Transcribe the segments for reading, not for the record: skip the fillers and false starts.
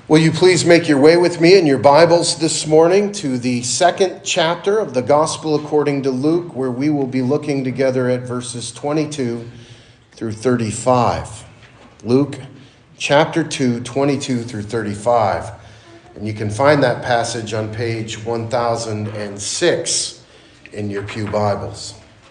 Will you please make your way with me in your Bibles this morning to the second chapter of the Gospel according to Luke, where we will be looking together at verses 22 through 35. Luke chapter 2, 22 through 35. And you can find that passage on page 1006 in your pew Bibles.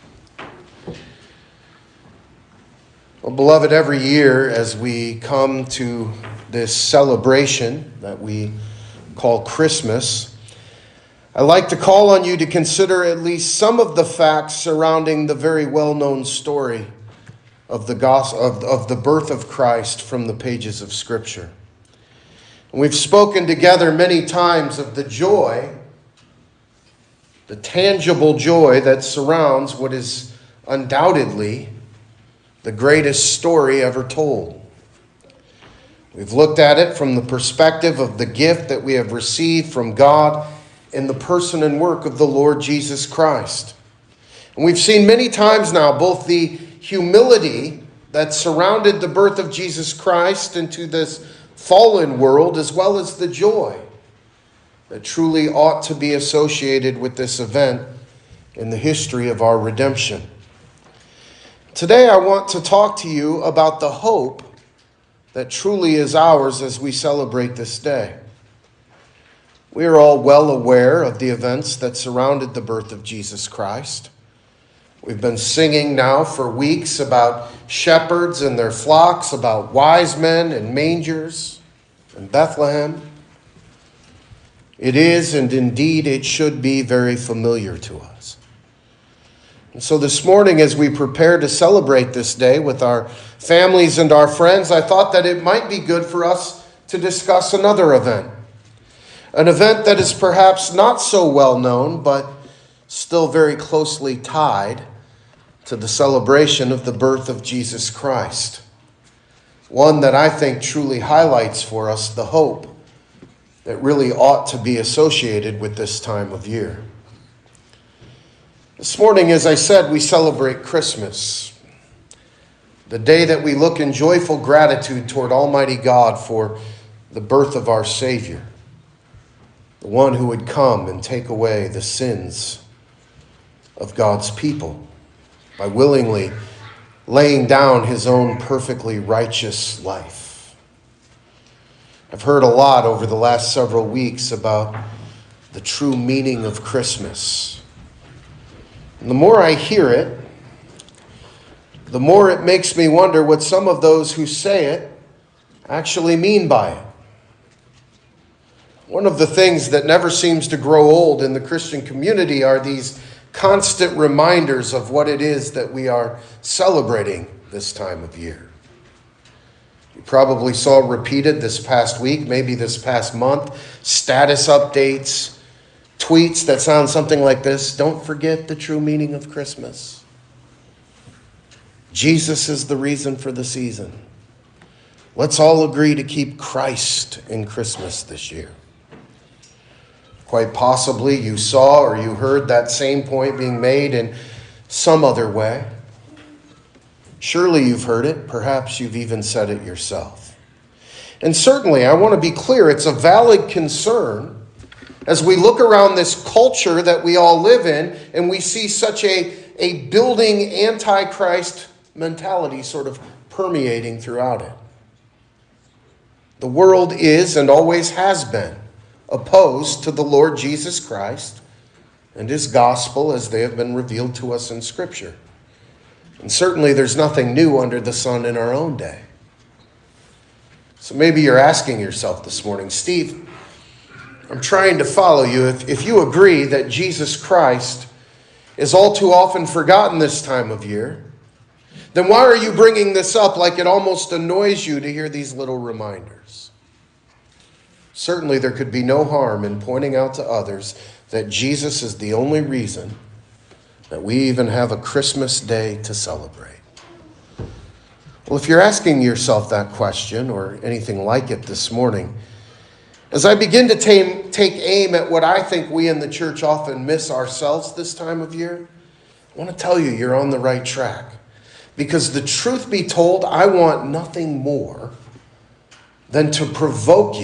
Well, beloved, every year as we come to this celebration that we call Christmas, I like to call on you to consider at least some of the facts surrounding the very well-known story of the birth of Christ from the pages of Scripture. And we've spoken together many times of the joy, the tangible joy that surrounds what is undoubtedly the greatest story ever told. We've looked at it from the perspective of the gift that we have received from God in the person and work of the Lord Jesus Christ. And we've seen many times now both the humility that surrounded the birth of Jesus Christ into this fallen world, as well as the joy that truly ought to be associated with this event in the history of our redemption. Today I want to talk to you about the hope that truly is ours as we celebrate this day. We are all well aware of the events that surrounded the birth of Jesus Christ. We've been singing now for weeks about shepherds and their flocks, about wise men and mangers and Bethlehem. It is, and indeed it should be, very familiar to us. And so this morning, as we prepare to celebrate this day with our families and our friends, I thought that it might be good for us to discuss another event. An event that is perhaps not so well known, but still very closely tied to the celebration of the birth of Jesus Christ. One that I think truly highlights for us the hope that really ought to be associated with this time of year. This morning, as I said, we celebrate Christmas, the day that we look in joyful gratitude toward Almighty God for the birth of our Savior, the one who would come and take away the sins of God's people by willingly laying down his own perfectly righteous life. I've heard a lot over the last several weeks about the true meaning of Christmas. And the more I hear it, the more it makes me wonder what some of those who say it actually mean by it. One of the things that never seems to grow old in the Christian community are these constant reminders of what it is that we are celebrating this time of year. You probably saw repeated this past week, maybe this past month, status updates, tweets that sound something like this: don't forget the true meaning of Christmas. Jesus is the reason for the season. Let's all agree to keep Christ in Christmas this year. Quite possibly you saw or you heard that same point being made in some other way. Surely you've heard it. Perhaps you've even said it yourself. And certainly, I want to be clear, it's a valid concern as we look around this culture that we all live in and we see such a building antichrist mentality sort of permeating throughout it. The world is and always has been opposed to the Lord Jesus Christ and his gospel as they have been revealed to us in Scripture. And certainly there's nothing new under the sun in our own day. So maybe you're asking yourself this morning, Steve, I'm trying to follow you. If you agree that Jesus Christ is all too often forgotten this time of year, then why are you bringing this up like it almost annoys you to hear these little reminders? Certainly there could be no harm in pointing out to others that Jesus is the only reason that we even have a Christmas day to celebrate. Well, if you're asking yourself that question or anything like it this morning, as I begin to take aim at what I think we in the church often miss ourselves this time of year, I want to tell you you're on the right track. Because the truth be told, I want nothing more than to provoke you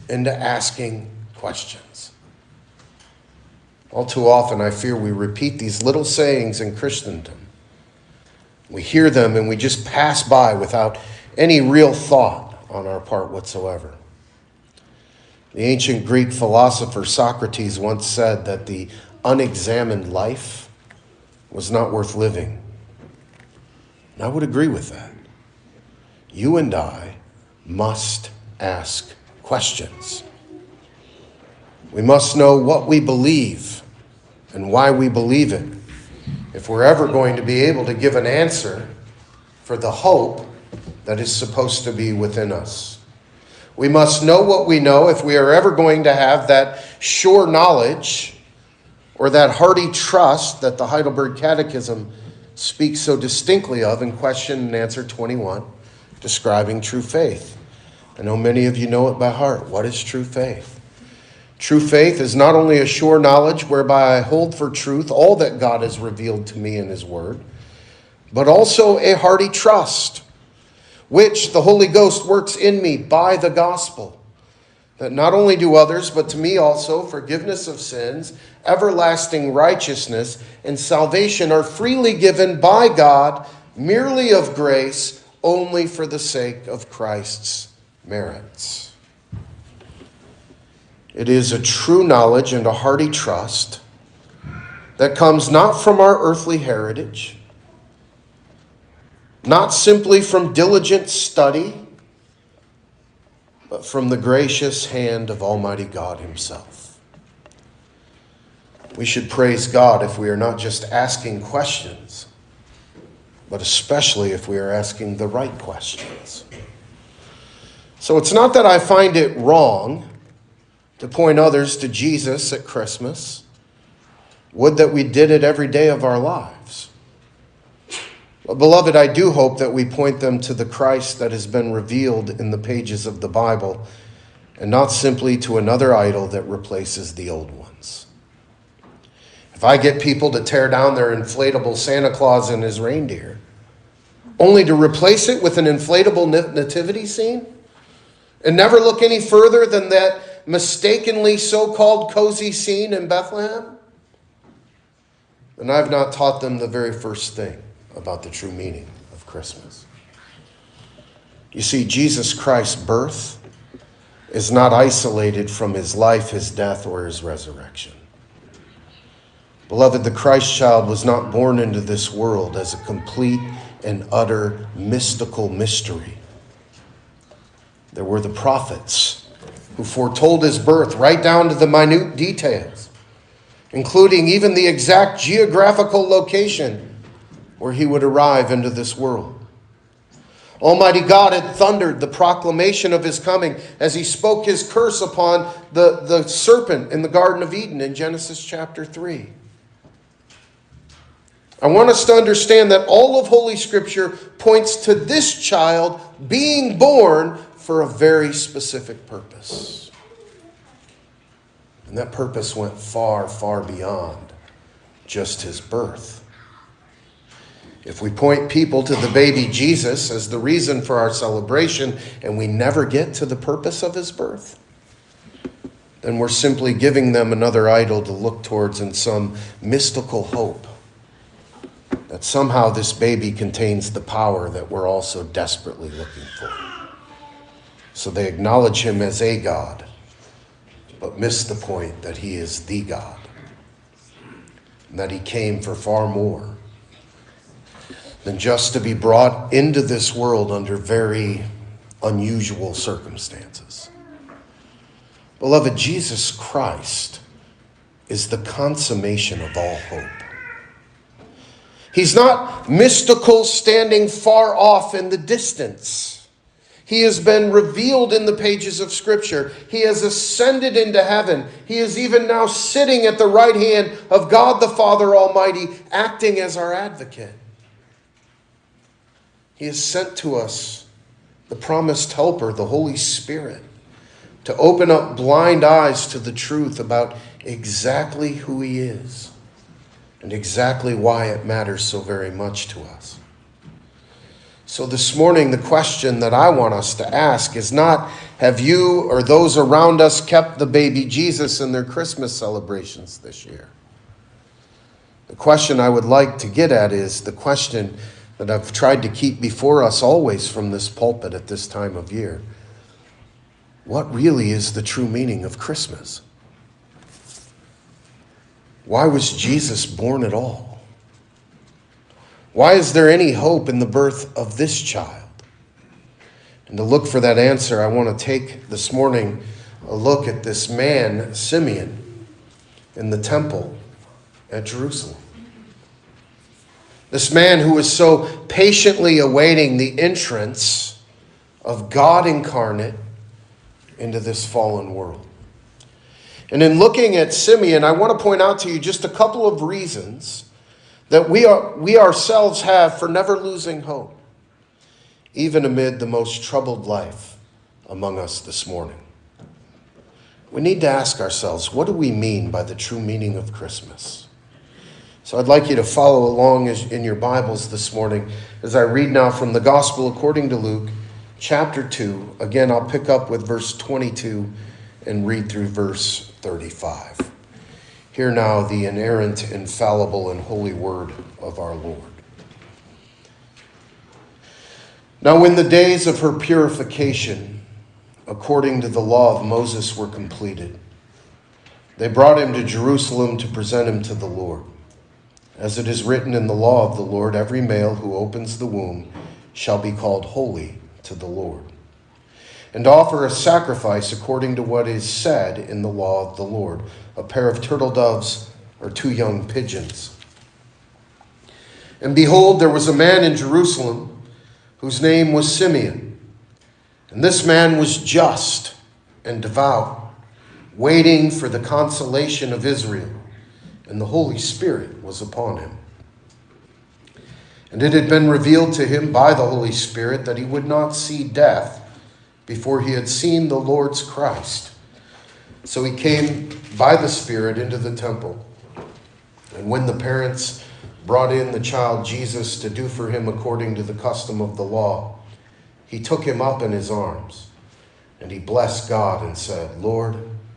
into asking questions. All too often, I fear we repeat these little sayings in Christendom. We hear them and we just pass by without any real thought on our part whatsoever. The ancient Greek philosopher Socrates once said that the unexamined life was not worth living. And I would agree with that. You and I must ask questions. We must know what we believe and why we believe it if we're ever going to be able to give an answer for the hope that is supposed to be within us. We must know what we know if we are ever going to have that sure knowledge or that hearty trust that the Heidelberg Catechism speaks so distinctly of in question and answer 21, describing true faith. I know many of you know it by heart. What is true faith? True faith is not only a sure knowledge whereby I hold for truth all that God has revealed to me in his word, but also a hearty trust, which the Holy Ghost works in me by the gospel, that not only do others, but to me also, forgiveness of sins, everlasting righteousness, and salvation are freely given by God, merely of grace, only for the sake of Christ's merits. It is a true knowledge and a hearty trust that comes not from our earthly heritage, not simply from diligent study, but from the gracious hand of Almighty God himself. We should praise God if we are not just asking questions, but especially if we are asking the right questions. So it's not that I find it wrong to point others to Jesus at Christmas. Would that we did it every day of our lives. But beloved, I do hope that we point them to the Christ that has been revealed in the pages of the Bible, and not simply to another idol that replaces the old ones. If I get people to tear down their inflatable Santa Claus and his reindeer, only to replace it with an inflatable nativity scene, and never look any further than that mistakenly so-called cozy scene in Bethlehem, then I've not taught them the very first thing about the true meaning of Christmas. You see, Jesus Christ's birth is not isolated from his life, his death, or his resurrection. Beloved, the Christ child was not born into this world as a complete and utter mystical mystery. There were the prophets who foretold his birth right down to the minute details, including even the exact geographical location where he would arrive into this world. Almighty God had thundered the proclamation of his coming as he spoke his curse upon the serpent in the Garden of Eden in Genesis chapter 3. I want us to understand that all of Holy Scripture points to this child being born for a very specific purpose. And that purpose went far, far beyond just his birth. If we point people to the baby Jesus as the reason for our celebration and we never get to the purpose of his birth, then we're simply giving them another idol to look towards in some mystical hope that somehow this baby contains the power that we're also desperately looking for. So they acknowledge him as a God, but miss the point that he is the God, and that he came for far more than just to be brought into this world under very unusual circumstances. Beloved, Jesus Christ is the consummation of all hope. He's not mystical, standing far off in the distance. He has been revealed in the pages of Scripture. He has ascended into heaven. He is even now sitting at the right hand of God the Father Almighty, acting as our advocate. He has sent to us the promised helper, the Holy Spirit, to open up blind eyes to the truth about exactly who he is and exactly why it matters so very much to us. So this morning, the question that I want us to ask is not, have you or those around us kept the baby Jesus in their Christmas celebrations this year? The question I would like to get at is the question that I've tried to keep before us always from this pulpit at this time of year. What really is the true meaning of Christmas? Why was Jesus born at all? Why is there any hope in the birth of this child? And to look for that answer, I want to take this morning a look at this man, Simeon, in the temple at Jerusalem. This man who was so patiently awaiting the entrance of God incarnate into this fallen world. And in looking at Simeon, I want to point out to you just a couple of reasons that we ourselves have for never losing hope, even amid the most troubled life among us this morning. We need to ask ourselves, what do we mean by the true meaning of Christmas? So I'd like you to follow along in your Bibles this morning as I read now from the Gospel according to Luke, chapter 2. Again, I'll pick up with verse 22 and read through verse 35. Hear now the inerrant, infallible, and holy word of our Lord. Now when the days of her purification, according to the law of Moses, were completed, they brought him to Jerusalem to present him to the Lord. As it is written in the law of the Lord, every male who opens the womb shall be called holy to the Lord, and offer a sacrifice according to what is said in the law of the Lord, a pair of turtle doves or 2 young pigeons. And behold, there was a man in Jerusalem whose name was Simeon. And this man was just and devout, waiting for the consolation of Israel, and the Holy Spirit was upon him. And it had been revealed to him by the Holy Spirit that he would not see death before he had seen the Lord's Christ. So he came by the Spirit into the temple. And when the parents brought in the child Jesus to do for him according to the custom of the law, he took him up in his arms, and he blessed God and said, Lord,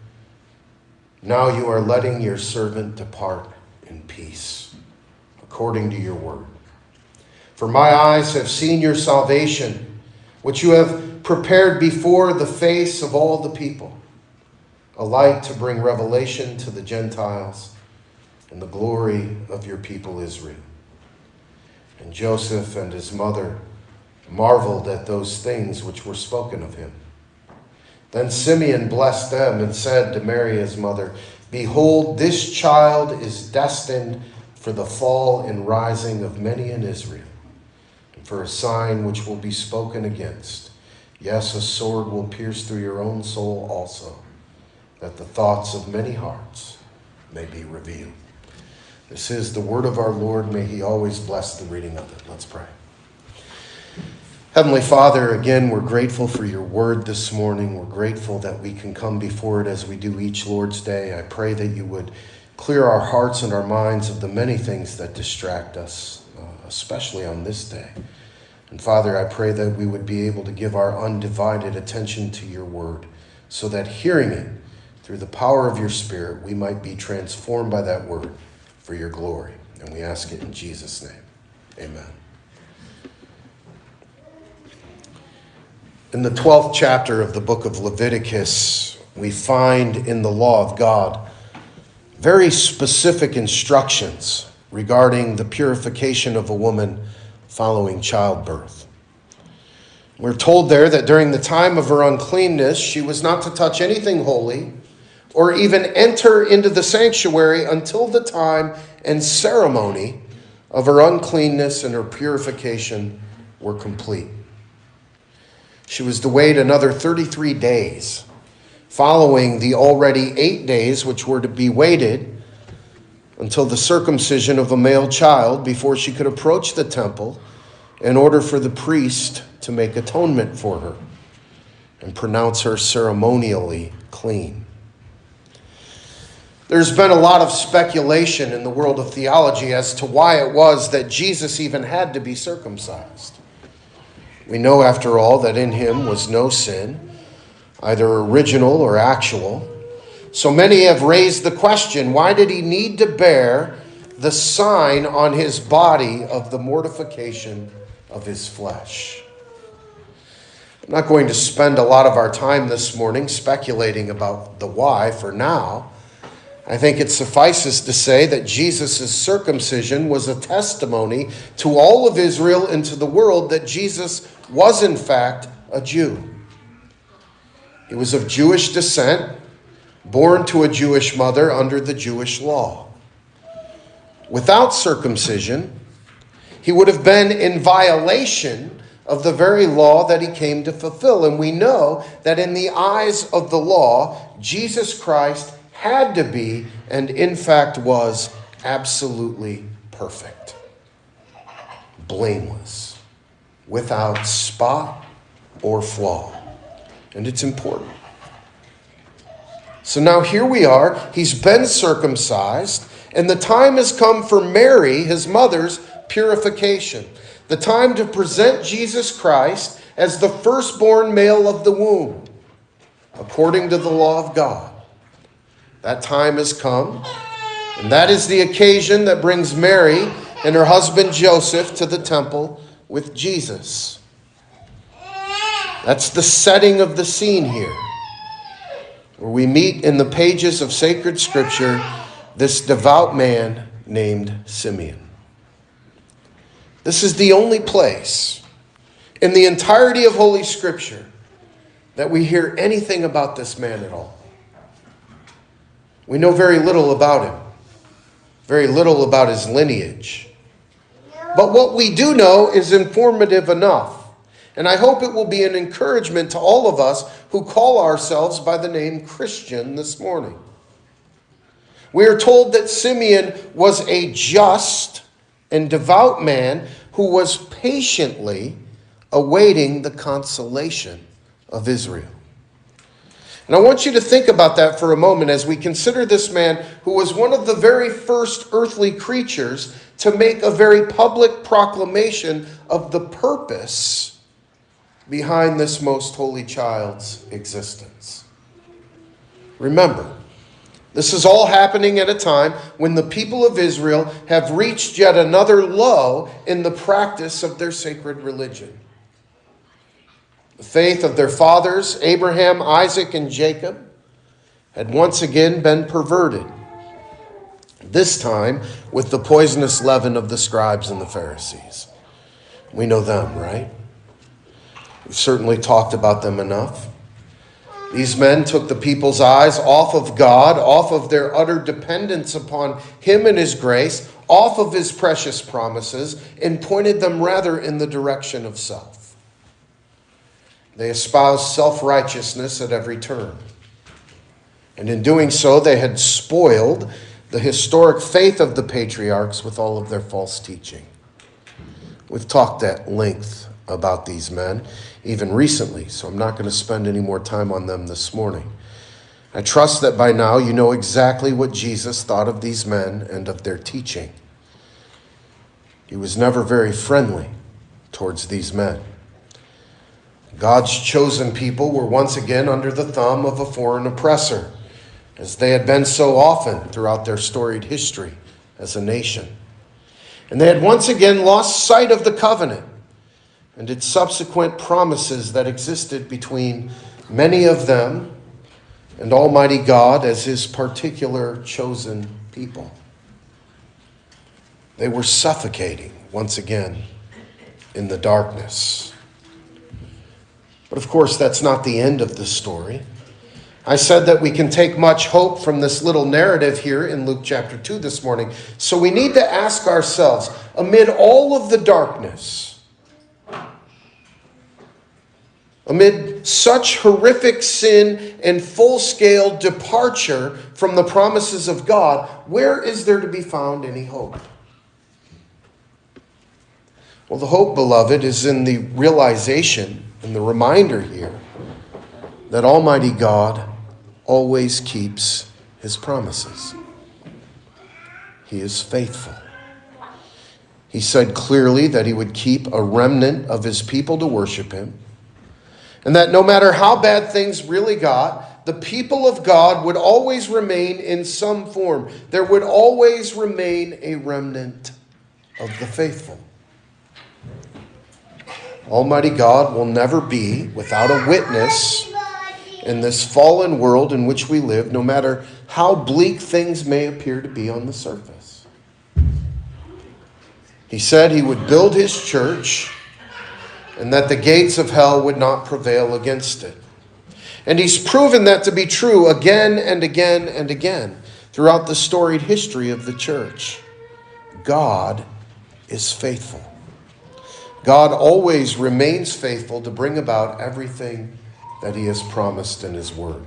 now you are letting your servant depart in peace, according to your word. For my eyes have seen your salvation, which you have prepared before the face of all the people, a light to bring revelation to the Gentiles and the glory of your people Israel. And Joseph and his mother marveled at those things which were spoken of him. Then Simeon blessed them and said to Mary his mother, Behold, this child is destined for the fall and rising of many in Israel, and for a sign which will be spoken against. Yes, a sword will pierce through your own soul also, that the thoughts of many hearts may be revealed. This is the word of our Lord. May he always bless the reading of it. Let's pray. Heavenly Father, again, we're grateful for your word this morning. We're grateful that we can come before it as we do each Lord's Day. I pray that you would clear our hearts and our minds of the many things that distract us, especially on this day. And Father, I pray that we would be able to give our undivided attention to your word, so that hearing it through the power of your Spirit, we might be transformed by that word for your glory. And we ask it in Jesus' name. Amen. In the 12th chapter of the book of Leviticus, we find in the law of God very specific instructions regarding the purification of a woman following childbirth. We're told there that during the time of her uncleanness, she was not to touch anything holy or even enter into the sanctuary until the time and ceremony of her uncleanness and her purification were complete. She was to wait another 33 days following the already 8 days which were to be waited until the circumcision of a male child before she could approach the temple in order for the priest to make atonement for her and pronounce her ceremonially clean. There's been a lot of speculation in the world of theology as to why it was that Jesus even had to be circumcised. We know, after all, that in him was no sin, either original or actual. So many have raised the question, why did he need to bear the sign on his body of the mortification of his flesh? I'm not going to spend a lot of our time this morning speculating about the why for now. I think it suffices to say that Jesus' circumcision was a testimony to all of Israel and to the world that Jesus was in fact a Jew. He was of Jewish descent, born to a Jewish mother under the Jewish law. Without circumcision, he would have been in violation of the very law that he came to fulfill. And we know that in the eyes of the law, Jesus Christ had to be, and in fact was, absolutely perfect, blameless, without spot or flaw. And it's important. So now here we are. He's been circumcised, and the time has come for Mary, his mother's, purification. The time to present Jesus Christ as the firstborn male of the womb, according to the law of God. That time has come, and that is the occasion that brings Mary and her husband Joseph to the temple with Jesus. That's the setting of the scene here, where we meet in the pages of sacred scripture this devout man named Simeon. This is the only place in the entirety of Holy Scripture that we hear anything about this man at all. We know very little about him, very little about his lineage. But what we do know is informative enough. And I hope it will be an encouragement to all of us who call ourselves by the name Christian this morning. We are told that Simeon was a just and devout man who was patiently awaiting the consolation of Israel. And I want you to think about that for a moment as we consider this man who was one of the very first earthly creatures to make a very public proclamation of the purpose behind this most holy child's existence. Remember, this is all happening at a time when the people of Israel have reached yet another low in the practice of their sacred religion. The faith of their fathers, Abraham, Isaac, and Jacob, had once again been perverted, this time with the poisonous leaven of the scribes and the Pharisees. We know them, right? We've certainly talked about them enough. These men took the people's eyes off of God, off of their utter dependence upon him and his grace, off of his precious promises, and pointed them rather in the direction of self. They espoused self-righteousness at every turn. And in doing so, they had spoiled the historic faith of the patriarchs with all of their false teaching. We've talked at length about these men, even recently, so I'm not going to spend any more time on them this morning. I trust that by now you know exactly what Jesus thought of these men and of their teaching. He was never very friendly towards these men. God's chosen people were once again under the thumb of a foreign oppressor, as they had been so often throughout their storied history as a nation. And they had once again lost sight of the covenant and its subsequent promises that existed between many of them and Almighty God as his particular chosen people. They were suffocating once again in the darkness. But of course, that's not the end of the story. I said that we can take much hope from this little narrative here in Luke chapter 2 this morning. So we need to ask ourselves, amid all of the darkness, amid such horrific sin and full-scale departure from the promises of God, where is there to be found any hope? Well, the hope, beloved, is in the realization and the reminder here that Almighty God always keeps his promises. He is faithful. He said clearly that he would keep a remnant of his people to worship him, and that no matter how bad things really got, the people of God would always remain in some form. There would always remain a remnant of the faithful. Almighty God will never be without a witness in this fallen world in which we live, no matter how bleak things may appear to be on the surface. He said he would build his church and that the gates of hell would not prevail against it. And he's proven that to be true again and again and again throughout the storied history of the church. God is faithful. God always remains faithful to bring about everything that he has promised in his word.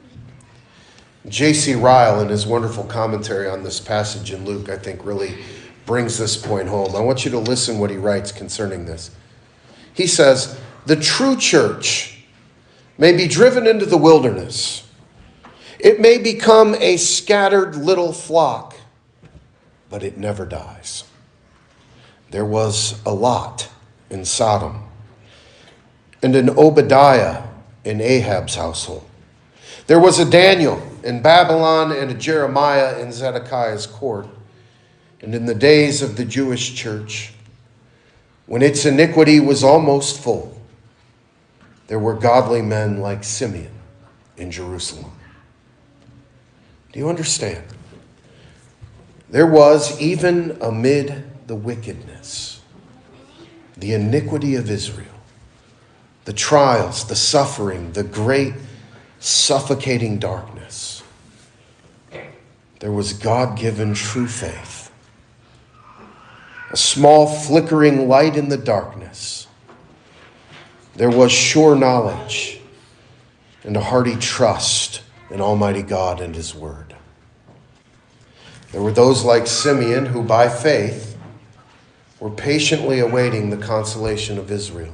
J.C. Ryle, in his wonderful commentary on this passage in Luke, I think really brings this point home. I want you to listen what he writes concerning this. He says, "The true church may be driven into the wilderness. It may become a scattered little flock, but it never dies. There was a Lot in Sodom, and an Obadiah in Ahab's household. There was a Daniel in Babylon and a Jeremiah in Zedekiah's court. And in the days of the Jewish church, when its iniquity was almost full, there were godly men like Simeon in Jerusalem." Do you understand? There was, even amid the wickedness, the iniquity of Israel, the trials, the suffering, the great suffocating darkness, there was God-given true faith, a small flickering light in the darkness. There was sure knowledge and a hearty trust in Almighty God and his word. There were those like Simeon who by faith were patiently awaiting the consolation of Israel,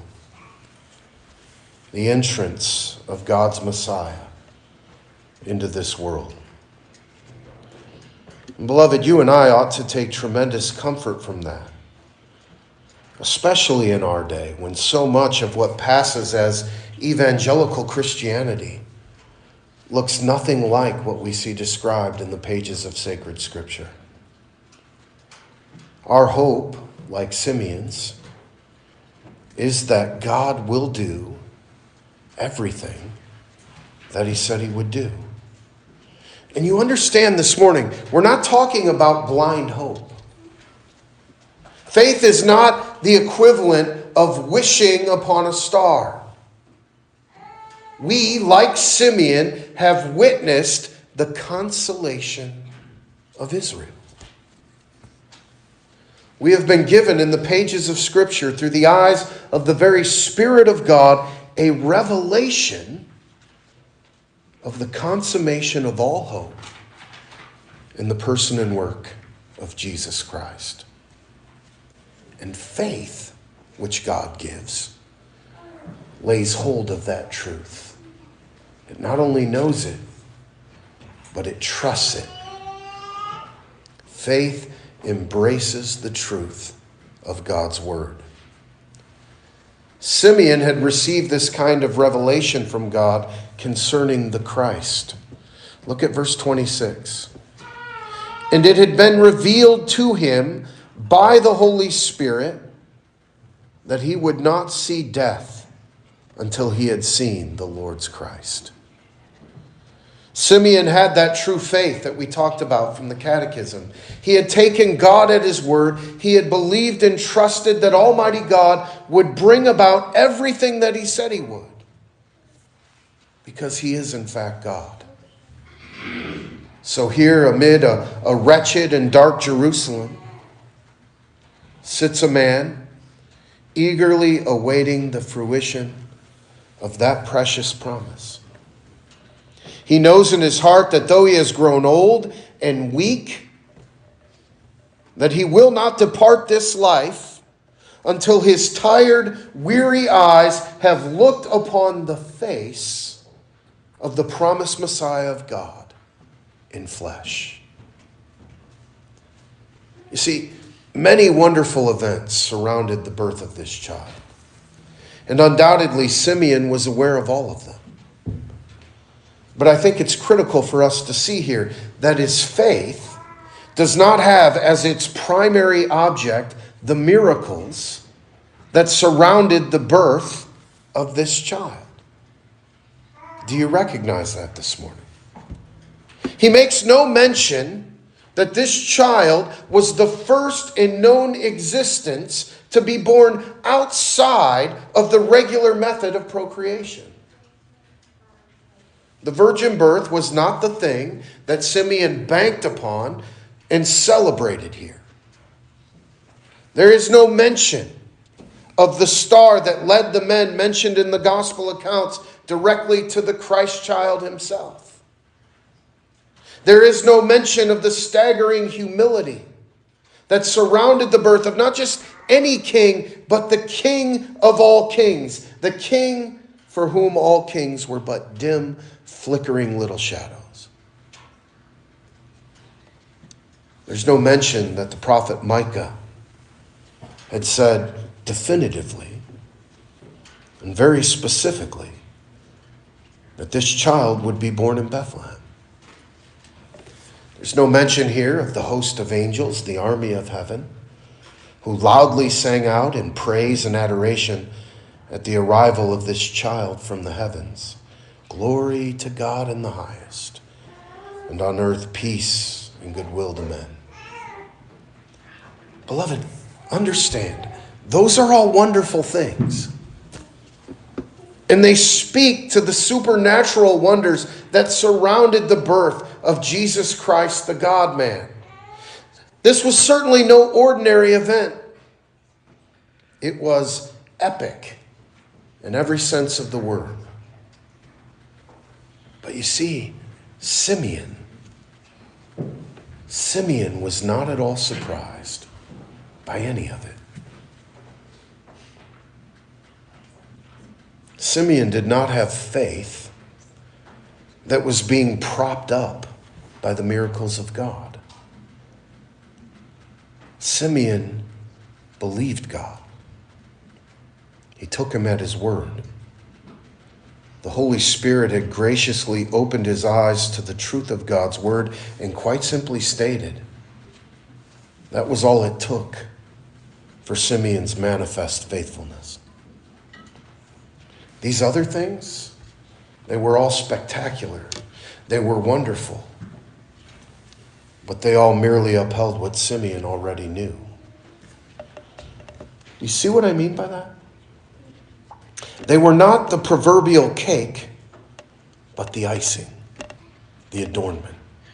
the entrance of God's Messiah into this world. And beloved, you and I ought to take tremendous comfort from that, especially in our day when so much of what passes as evangelical Christianity looks nothing like what we see described in the pages of sacred Scripture. Our hope, like Simeon's, is that God will do everything that he said he would do. And you understand this morning, we're not talking about blind hope. Faith is not the equivalent of wishing upon a star. We, like Simeon, have witnessed the consolation of Israel. We have been given in the pages of Scripture, through the eyes of the very Spirit of God, a revelation of the consummation of all hope in the person and work of Jesus Christ. And faith, which God gives, lays hold of that truth. It not only knows it, but it trusts it. Faith embraces the truth of God's word. Simeon had received this kind of revelation from God concerning the Christ. Look at verse 26. "And it had been revealed to him by the Holy Spirit that he would not see death until he had seen the Lord's Christ." Simeon had that true faith that we talked about from the Catechism. He had taken God at his word. He had believed and trusted that Almighty God would bring about everything that he said he would, because he is in fact God. So here, amid a wretched and dark Jerusalem, sits a man eagerly awaiting the fruition of that precious promise. He knows in his heart that though he has grown old and weak, that he will not depart this life until his tired, weary eyes have looked upon the face of the promised Messiah of God in flesh. You see, Many wonderful events surrounded the birth of this child. And undoubtedly, Simeon was aware of all of them. But I think it's critical for us to see here that his faith does not have as its primary object the miracles that surrounded the birth of this child. Do you recognize that this morning? He makes no mention that this child was the first in known existence to be born outside of the regular method of procreation. The virgin birth was not the thing that Simeon banked upon and celebrated here. There is no mention of the star that led the men mentioned in the gospel accounts directly to the Christ child himself. There is no mention of the staggering humility that surrounded the birth of not just any king, but the King of all kings, the King for whom all kings were but dim, flickering little shadows. There's no mention that the prophet Micah had said definitively and very specifically that this child would be born in Bethlehem. There's no mention here of the host of angels, the army of heaven, who loudly sang out in praise and adoration at the arrival of this child from the heavens. Glory to God in the highest, and on earth peace and goodwill to men. Beloved, understand, those are all wonderful things. And they speak to the supernatural wonders that surrounded the birth of Jesus Christ, the God-man. This was certainly no ordinary event. It was epic in every sense of the word. But you see, Simeon was not at all surprised by any of it. Simeon did not have faith that was being propped up by the miracles of God. Simeon believed God. He took him at his word. The Holy Spirit had graciously opened his eyes to the truth of God's word and quite simply stated, that was all it took for Simeon's manifest faithfulness. These other things, they were all spectacular. They were wonderful. But they all merely upheld what Simeon already knew. You see what I mean by that? They were not the proverbial cake, but the icing, the adornment.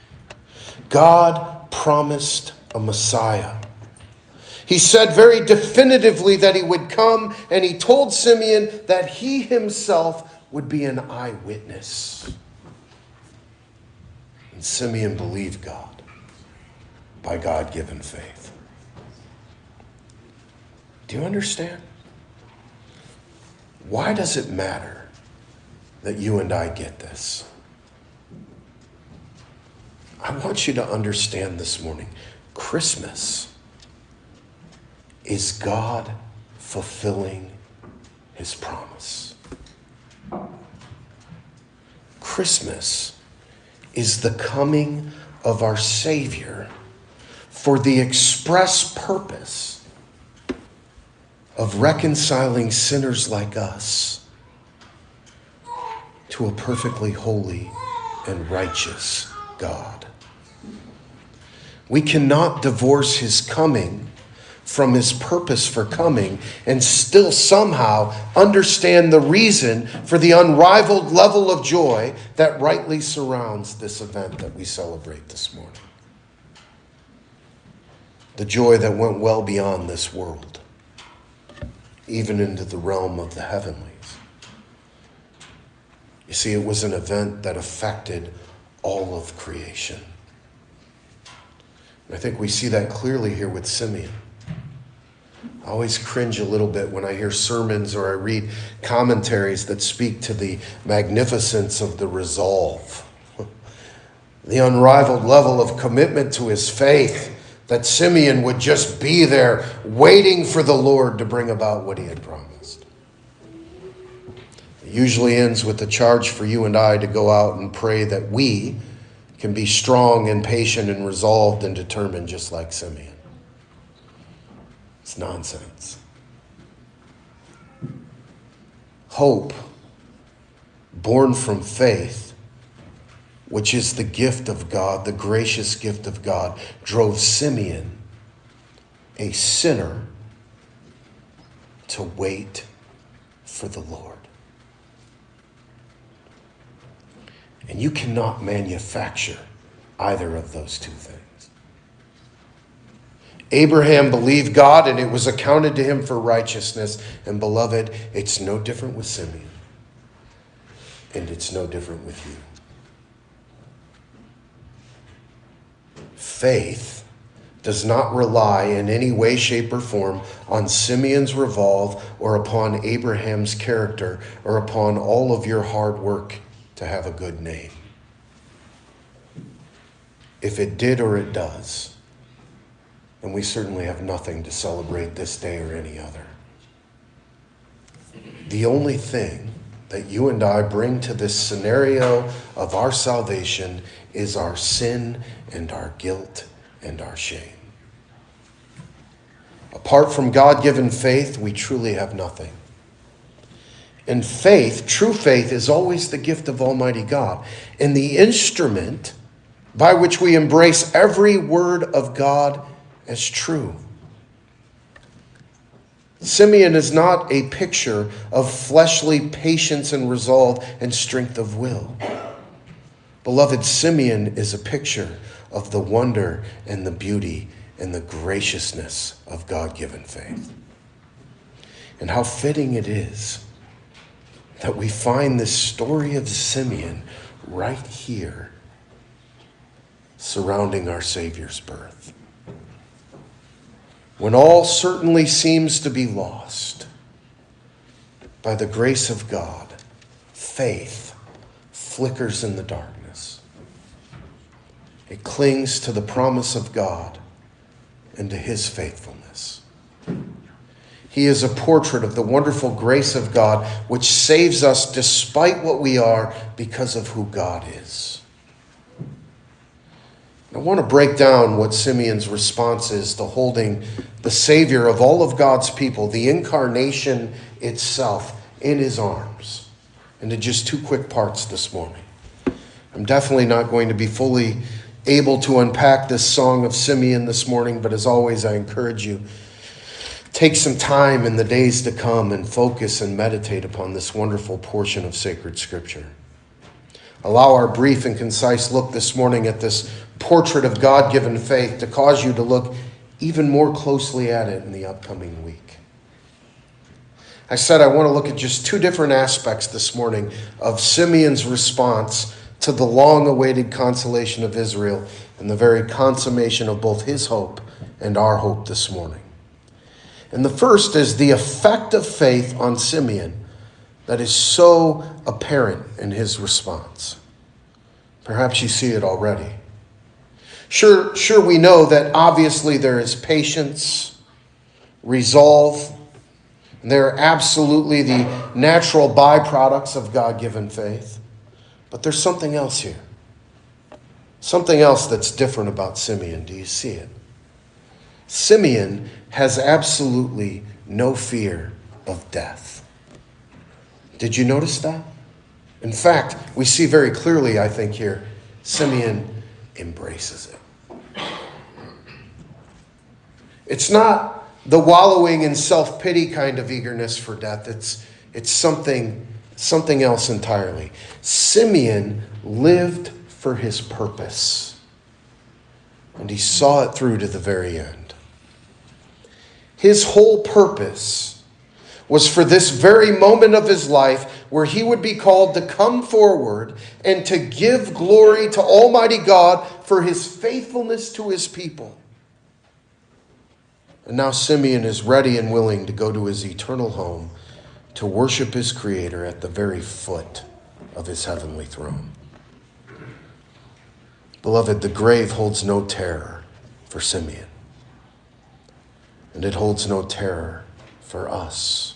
God promised a Messiah. He said very definitively that he would come, and he told Simeon that he himself would be an eyewitness. And Simeon believed God by God-given faith. Do you understand? Why does it matter that you and I get this? I want you to understand this morning, Christmas is God fulfilling his promise. Christmas is the coming of our Savior for the express purpose of reconciling sinners like us to a perfectly holy and righteous God. We cannot divorce his coming from his purpose for coming and still somehow understand the reason for the unrivaled level of joy that rightly surrounds this event that we celebrate this morning. The joy that went well beyond this world, even into the realm of the heavenlies. You see, it was an event that affected all of creation. And I think we see that clearly here with Simeon. I always cringe a little bit when I hear sermons or I read commentaries that speak to the magnificence of the resolve, the unrivaled level of commitment to his faith that Simeon would just be there waiting for the Lord to bring about what he had promised. It usually ends with the charge for you and I to go out and pray that we can be strong and patient and resolved and determined just like Simeon. It's nonsense. Hope, born from faith, which is the gift of God, the gracious gift of God, drove Simeon, a sinner, to wait for the Lord. And you cannot manufacture either of those two things. Abraham believed God, and it was accounted to him for righteousness. And beloved, it's no different with Simeon. And it's no different with you. Faith does not rely in any way, shape, or form on Simeon's resolve or upon Abraham's character or upon all of your hard work to have a good name. If it did or it does, then we certainly have nothing to celebrate this day or any other. The only thing that you and I bring to this scenario of our salvation is our sin and our guilt and our shame. Apart from God-given faith, we truly have nothing. And faith, true faith, is always the gift of Almighty God, and the instrument by which we embrace every word of God as true. Simeon is not a picture of fleshly patience and resolve and strength of will. Beloved, Simeon is a picture of the wonder and the beauty and the graciousness of God-given faith. And how fitting it is that we find this story of Simeon right here surrounding our Savior's birth. When all certainly seems to be lost, by the grace of God, faith flickers in the darkness. It clings to the promise of God and to his faithfulness. He is a portrait of the wonderful grace of God, which saves us despite what we are because of who God is. I want to break down what Simeon's response is to holding the Savior of all of God's people, the incarnation itself, in his arms, into just two quick parts this morning. I'm definitely not going to be fully able to unpack this song of Simeon this morning, but as always, I encourage you, take some time in the days to come and focus and meditate upon this wonderful portion of sacred Scripture. Allow our brief and concise look this morning at this portrait of God-given faith to cause you to look even more closely at it in the upcoming week. I said I want to look at just two different aspects this morning of Simeon's response to the long-awaited consolation of Israel and the very consummation of both his hope and our hope this morning. And the first is the effect of faith on Simeon that is so apparent in his response. Perhaps you see it already. Sure, we know that obviously there is patience, resolve, and they're absolutely the natural byproducts of God-given faith. But there's something else here. Something else that's different about Simeon. Do you see it? Simeon has absolutely no fear of death. Did you notice that? In fact, we see very clearly, I think here, Simeon embraces it. It's not the wallowing in self-pity kind of eagerness for death. It's something else entirely. Simeon lived for his purpose, and he saw it through to the very end. His whole purpose was for this very moment of his life where he would be called to come forward and to give glory to Almighty God for his faithfulness to his people. And now Simeon is ready and willing to go to his eternal home to worship his Creator at the very foot of his heavenly throne. Beloved, the grave holds no terror for Simeon. and it holds no terror for us.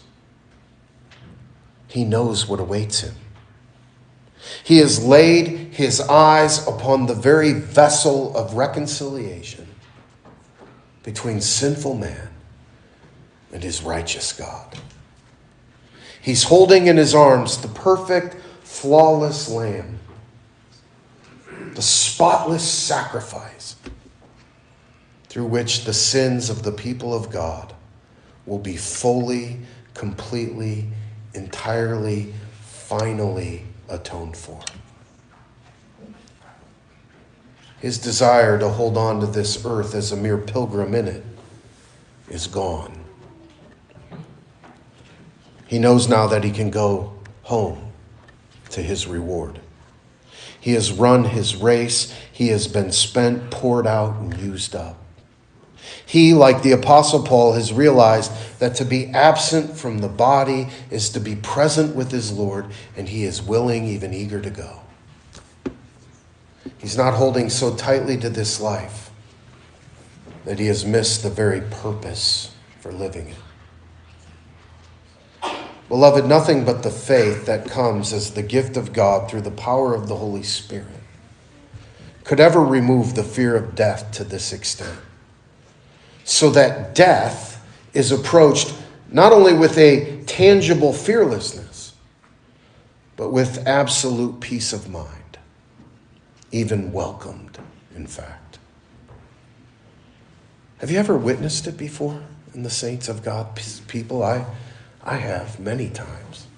He knows what awaits him. He has laid his eyes upon the very vessel of reconciliation between sinful man and his righteous God. He's holding in his arms the perfect, flawless Lamb, the spotless sacrifice through which the sins of the people of God will be fully, completely, entirely, finally atoned for. His desire to hold on to this earth as a mere pilgrim in it is gone. He knows now that he can go home to his reward. He has run his race. He has been spent, poured out, and used up. He, like the Apostle Paul, has realized that to be absent from the body is to be present with his Lord, and he is willing, even eager to go. He's not holding so tightly to this life that he has missed the very purpose for living it. Beloved, nothing but the faith that comes as the gift of God through the power of the Holy Spirit could ever remove the fear of death to this extent, so that death is approached not only with a tangible fearlessness, but with absolute peace of mind, even welcomed, in fact. Have you ever witnessed it before in the saints of God people? I have many times.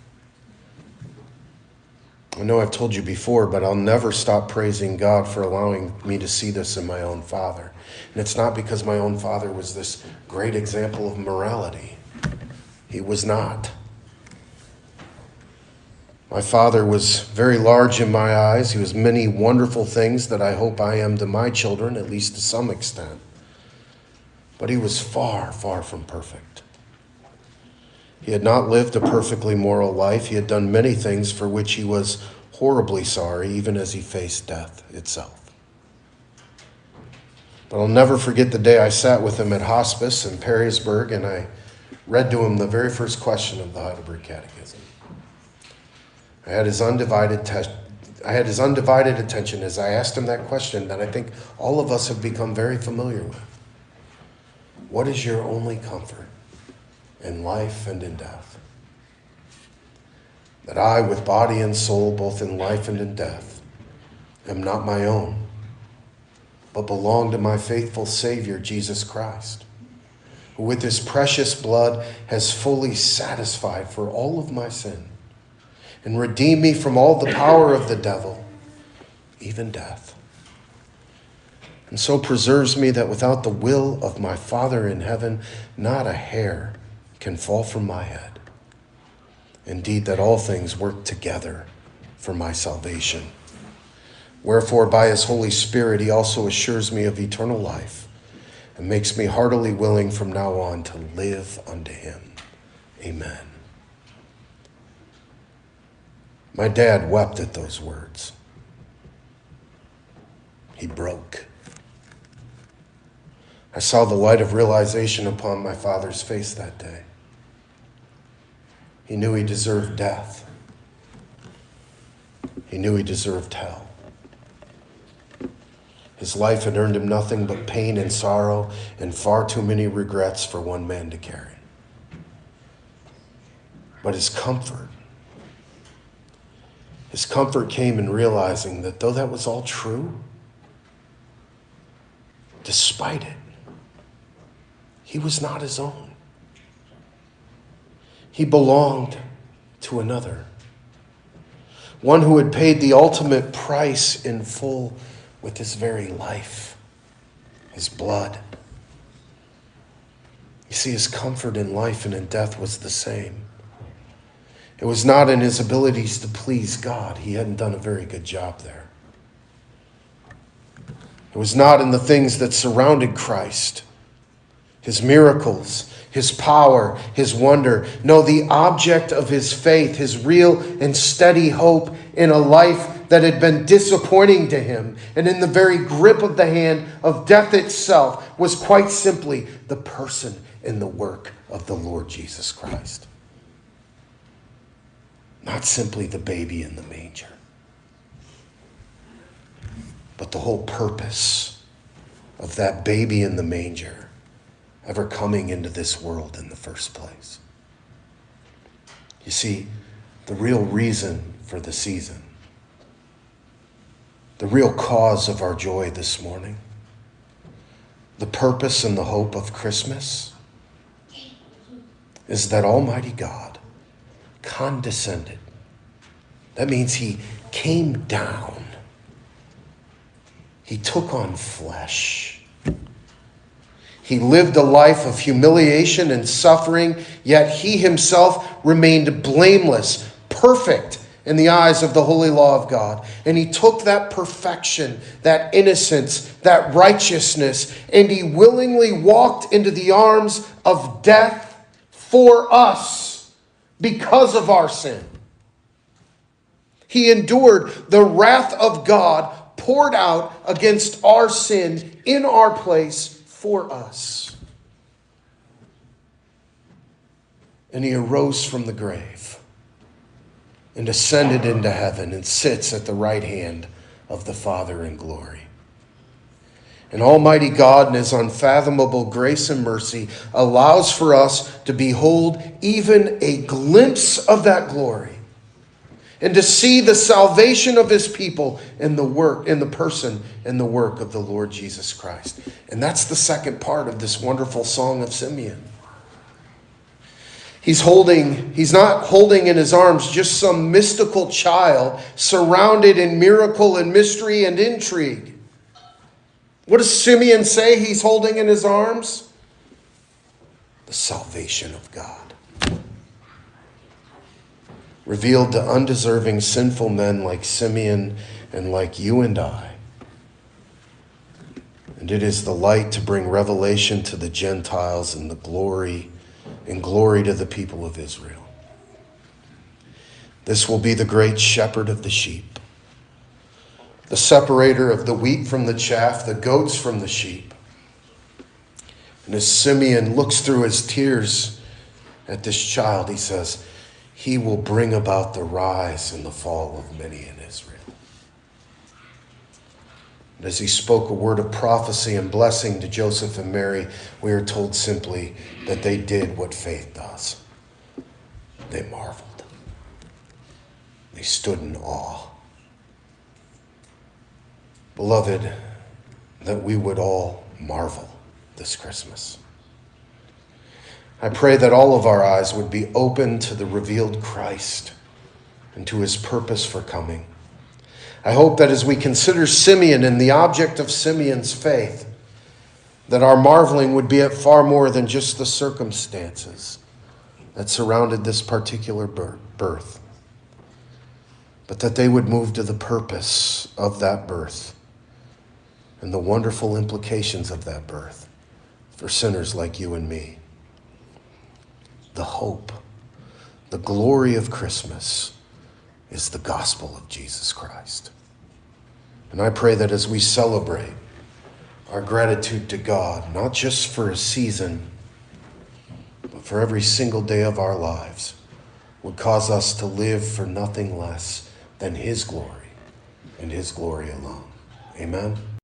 I know I've told you before, but I'll never stop praising God for allowing me to see this in my own father. And it's not because my own father was this great example of morality. He was not. My father was very large in my eyes. He was many wonderful things that I hope I am to my children, at least to some extent. But he was far, far from perfect. He had not lived a perfectly moral life. He had done many things for which he was horribly sorry, even as he faced death itself. But I'll never forget the day I sat with him at hospice in Perrysburg, and I read to him the very first question of the Heidelberg Catechism. I had his undivided attention as I asked him that question that I think all of us have become very familiar with. What is your only comfort in life and in death? That I, with body and soul, both in life and in death, am not my own, but belong to my faithful Savior, Jesus Christ, who with his precious blood has fully satisfied for all of my sin and redeemed me from all the power of the devil, even death, and so preserves me that without the will of my Father in heaven, not a hair can fall from my head. Indeed, that all things work together for my salvation. Wherefore, by his Holy Spirit, he also assures me of eternal life and makes me heartily willing from now on to live unto him. Amen. My dad wept at those words. He broke. I saw the light of realization upon my father's face that day. He knew he deserved death. He knew he deserved hell. His life had earned him nothing but pain and sorrow and far too many regrets for one man to carry. But his comfort came in realizing that though that was all true, despite it, he was not his own. He belonged to another, one who had paid the ultimate price in full with his very life, his blood. You see, his comfort in life and in death was the same. It was not in his abilities to please God. He hadn't done a very good job there. It was not in the things that surrounded Christ, his miracles, his power, his wonder. No, the object of his faith, his real and steady hope in a life that had been disappointing to him, and in the very grip of the hand of death itself, was quite simply the person and the work of the Lord Jesus Christ. Not simply the baby in the manger, but the whole purpose of that baby in the manger ever coming into this world in the first place. You see, the real reason for the season, the real cause of our joy this morning, the purpose and the hope of Christmas is that Almighty God condescended. That means he came down. He took on flesh. He lived a life of humiliation and suffering, yet he himself remained blameless, perfect in the eyes of the holy law of God. And he took that perfection, that innocence, that righteousness, and he willingly walked into the arms of death for us because of our sin. He endured the wrath of God poured out against our sin in our place for us. And he arose from the grave and ascended into heaven and sits at the right hand of the Father in glory. And Almighty God, in his unfathomable grace and mercy, allows for us to behold even a glimpse of that glory and to see the salvation of his people in the work, in the person and the work of the Lord Jesus Christ. And that's the second part of this wonderful song of Simeon. He's not holding in his arms just some mystical child surrounded in miracle and mystery and intrigue. What does Simeon say he's holding in his arms? The salvation of God, revealed to undeserving sinful men like Simeon and like you and I. And it is the light to bring revelation to the Gentiles and glory to the people of Israel. This will be the great shepherd of the sheep, the separator of the wheat from the chaff, the goats from the sheep. And as Simeon looks through his tears at this child, he says, he will bring about the rise and the fall of many in Israel. And as he spoke a word of prophecy and blessing to Joseph and Mary, we are told simply that they did what faith does. They marveled. They stood in awe. Beloved, that we would all marvel this Christmas. I pray that all of our eyes would be open to the revealed Christ and to his purpose for coming. I hope that as we consider Simeon and the object of Simeon's faith, that our marveling would be at far more than just the circumstances that surrounded this particular birth, but that they would move to the purpose of that birth and the wonderful implications of that birth for sinners like you and me. The hope, the glory of Christmas is the gospel of Jesus Christ. And I pray that as we celebrate our gratitude to God, not just for a season, but for every single day of our lives, would cause us to live for nothing less than his glory and his glory alone. Amen.